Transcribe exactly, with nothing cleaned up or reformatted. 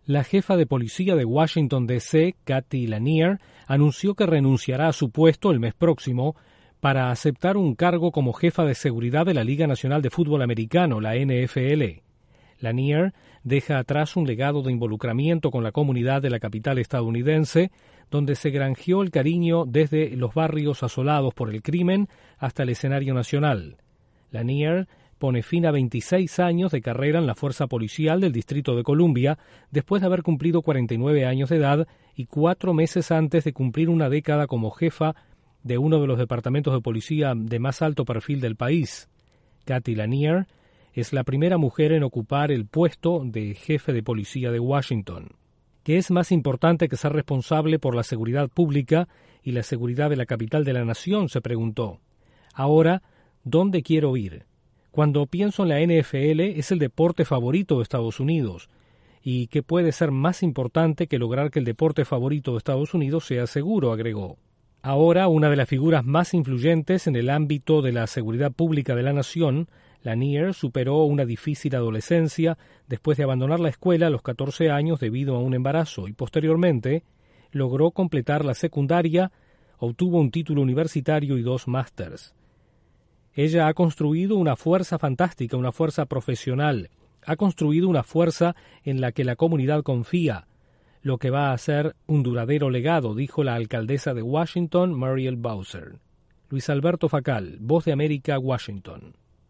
La jefa de policía de Washington, D C, Kathleen Lanier, anunció que renunciará a su puesto el mes próximo para aceptar un cargo como jefa de seguridad de la Liga Nacional de Fútbol Americano, la N F L. Lanier deja atrás un legado de involucramiento con la comunidad de la capital estadounidense, donde se granjeó el cariño desde los barrios asolados por el crimen hasta el escenario nacional. Lanier pone fin a veintiséis años de carrera en la fuerza policial del Distrito de Columbia, después de haber cumplido cuarenta y nueve años de edad y cuatro meses antes de cumplir una década como jefa de uno de los departamentos de policía de más alto perfil del país. Kathleen Lanier es la primera mujer en ocupar el puesto de jefe de policía de Washington. ¿Qué es más importante que ser responsable por la seguridad pública y la seguridad de la capital de la nación?, se preguntó. Ahora, ¿dónde quiero ir? Cuando pienso en la N F L, es el deporte favorito de Estados Unidos. ¿Y qué puede ser más importante que lograr que el deporte favorito de Estados Unidos sea seguro?, agregó. Ahora, una de las figuras más influyentes en el ámbito de la seguridad pública de la nación, Lanier superó una difícil adolescencia después de abandonar la escuela a los catorce años debido a un embarazo y posteriormente logró completar la secundaria, obtuvo un título universitario y dos másters. Ella ha construido una fuerza fantástica, una fuerza profesional, ha construido una fuerza en la que la comunidad confía, lo que va a ser un duradero legado, dijo la alcaldesa de Washington, Muriel Bowser. Luis Alberto Facal, Voz de América, Washington.